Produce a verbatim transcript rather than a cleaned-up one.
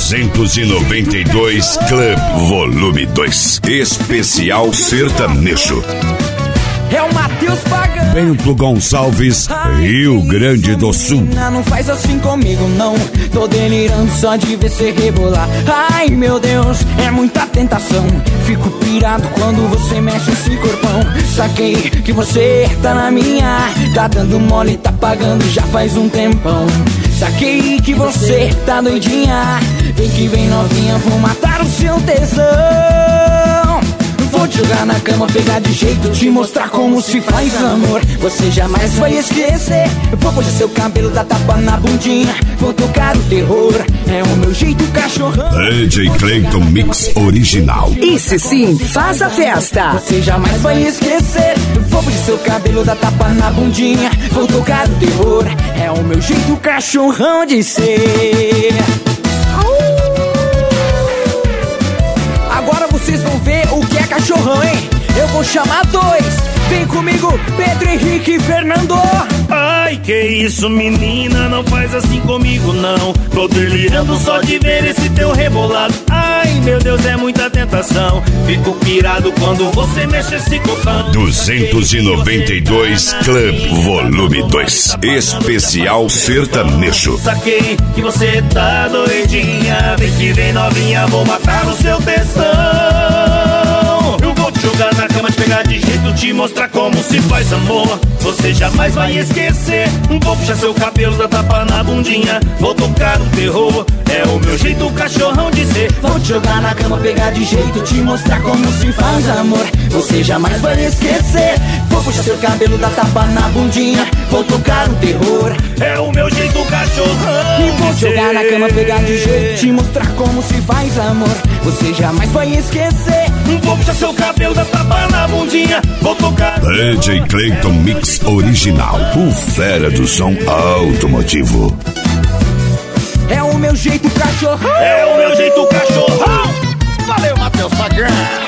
duzentos e noventa e dois Club Volume dois. Especial Sertanejo. É o Matheus Pagano. Bento Gonçalves, Ai, Rio Grande do Sul. Não faz assim comigo, não. Tô delirando só de ver cê rebolar. Ai, meu Deus, é muita tentação. Fico pirado quando você mexe esse corpão. Saquei que você tá na minha. Tá dando mole, tá pagando já faz um tempão. Saquei que você tá doidinha. Vem que vem novinha, vou matar o seu tesão. Vou te jogar na cama, pegar de jeito, te mostrar como se faz amor. Você jamais vai esquecer. Vou puxar seu cabelo, dar tapa na bundinha. Vou tocar o terror, é o meu jeito cachorrão. D J Clayton Mix Original. Isso sim, faz a festa. Você jamais vai esquecer. Vou puxar seu cabelo, dar tapa na bundinha. Vou tocar o terror, é o meu jeito cachorrão de ser. Agora vocês vão ver o que é cachorrão, hein? Eu vou chamar dois. Vem comigo, Pedro Henrique e Fernando. Ai, que isso, menina, não faz assim comigo, não. Tô delirando só de ver esse teu rebolado. Ai, meu Deus, é muita tentação. Fico pirado quando você mexe esse copão. duzentos e noventa e dois Club Volume dois. Especial Sertanejo. Saquei que você tá doidinha. Vem que vem novinha, vou matar o seu tesão. Eu vou te jogar na cama, te pegar de jeito, te mostrar como se faz amor. Você jamais vai esquecer. Vou puxar seu cabelo, dar tapa na bundinha. Vou tocar o terror, é o meu jeito cachorrão de ser. Vou te jogar na cama, pegar de jeito, te mostrar como se faz amor. Você jamais vai esquecer. Vou puxar seu cabelo, dar tapa na bundinha. Vou tocar o terror, é o meu jeito cachorrão. E vou te jogar na cama, pegar de jeito, te mostrar como se faz amor. Você jamais vai esquecer. Vou puxar seu cabelo, dar tapa na bundinha. Vou tocar D J Clayton Mix Original, o fera do som automotivo. É o meu jeito cachorrão. É o meu jeito cachorrão. Valeu, Matheus Pagano.